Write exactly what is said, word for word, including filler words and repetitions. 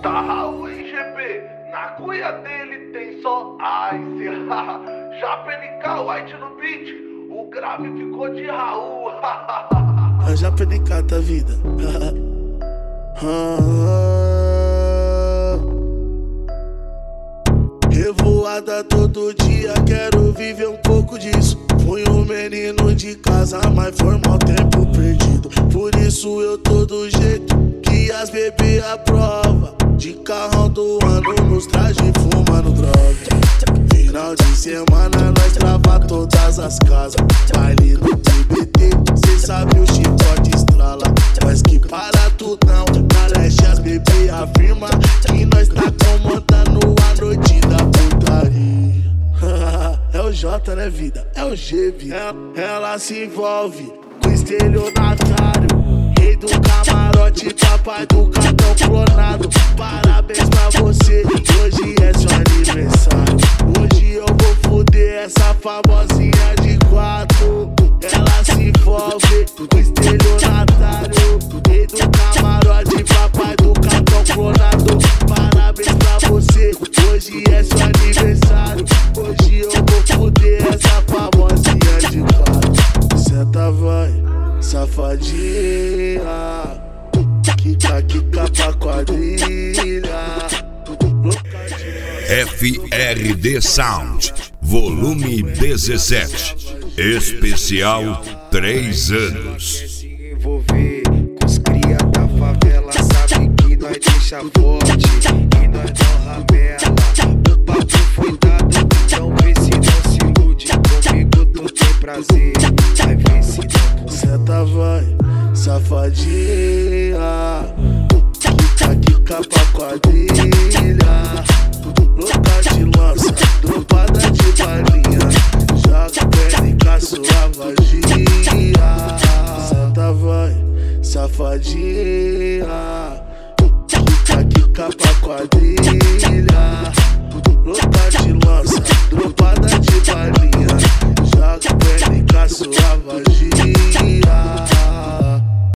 Tá Raul em G P, na cuia dele tem só ice. Já N K White no beat, o grave ficou de Raul. Já N K tá vida. Revoada todo dia, quero viver um pouco disso. Fui um menino de casa, mas foi mal tempo perdido. Por isso eu tô do jeito que as bebê aprova. De carrão do ano nos traje fumando droga. Final de semana nós trava todas as casas. Baile no T B T, cê sabe o chicote estrala. Mas que para tudo não, na leste as bebê afirma que nós tá comandando a noite da putaria. É o J, né, vida? É o G, vida. Ela se envolve com estelionatário, rei do camarote, papai do cartão clonado. Parabéns pra você, hoje é seu aniversário. Hoje eu vou foder essa famosinha de quatro. Ela se envolve com estelionatário, rei do camarote, papai do cartão clonado. Parabéns pra você, hoje é seu aniversário. Hoje eu vou foder essa famosinha de quatro. Senta vai, safadinha, quica, quica pra quadrilha. F R D Sound, volume dezessete, especial três anos. Se envolver com os cria da favela, sabe que nós deixa forte e nós não ramela. O papo foi dado, então vê se não se ilude. Comigo tu tem prazer, vai ver se não. Senta vai, safadinha, quica, quica pra quadrilha. Louca de lança, dropada de balinha, já N K sua vagia. Senta vai, safadinha, quica, quica pra quadrilha. Louca de lança.